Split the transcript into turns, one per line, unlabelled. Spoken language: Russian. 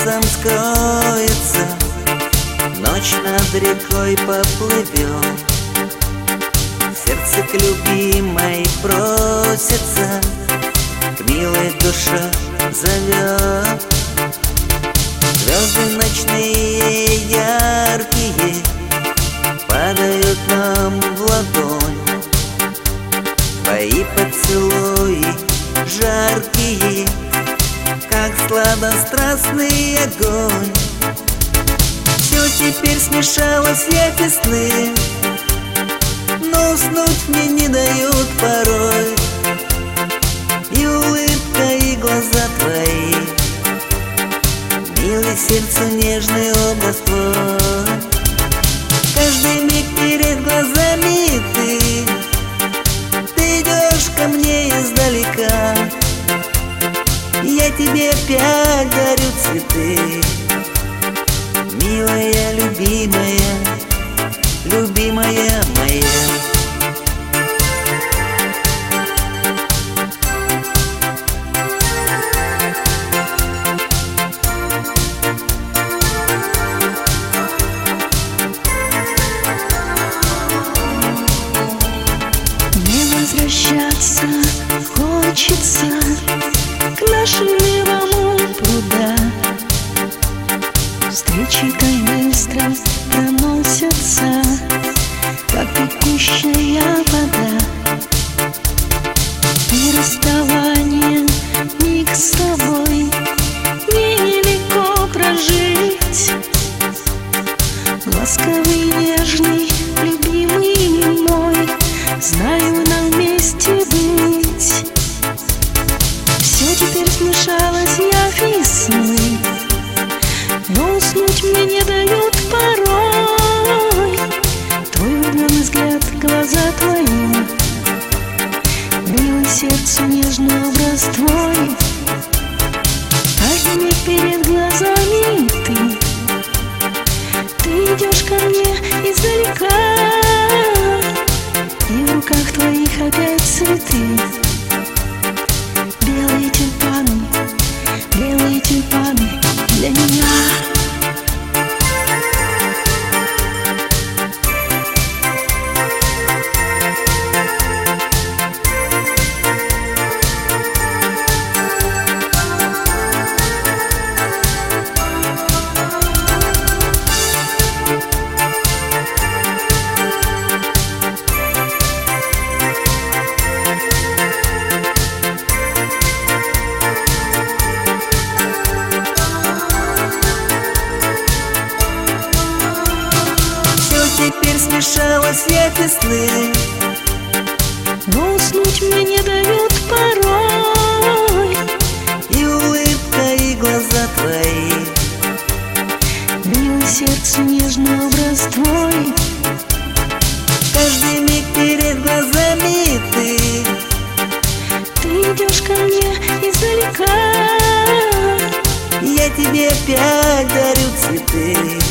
лесом скроется, ночь над рекой поплывет. Сердце к любимой просится, к милой душе зовет. Звезды ночные яркие падают нам в ладонь. Твои поцелуи жаркие, как сладострастный огонь. Все теперь смешалось, я сны, но уснуть мне не дают порой. И улыбка, и глаза твои, милый сердцу нежный образ твой. Каждый миг перед глазами ты идешь ко мне издалека. Я тебе опять дарю цветы, милая, любимая, любимая моя.
Возвращаться хочется к нашему милому пруда. Встречи так быстро проносятся, как текущая вода. И расставание миг с тобой мне нелегко прожить. Ласковый, нежный, любимый мой, знаю, нам вместе быть. Все теперь смешалось, я весны, но уснуть мне не дают порой. Твой влюбленный взгляд, глаза твои, милый сердцу нежный образ твой. Каждый миг перед глазами ты идешь ко мне издалека. И в руках твоих опять цветы. Белые тюльпаны для меня.
Теперь смешалось, я сны,
но уснуть мне не дают порой.
И улыбка, и глаза твои,
милый сердцу нежный образ твой.
Каждый миг перед глазами
ты идешь ко мне издалека.
Я тебе опять дарю цветы,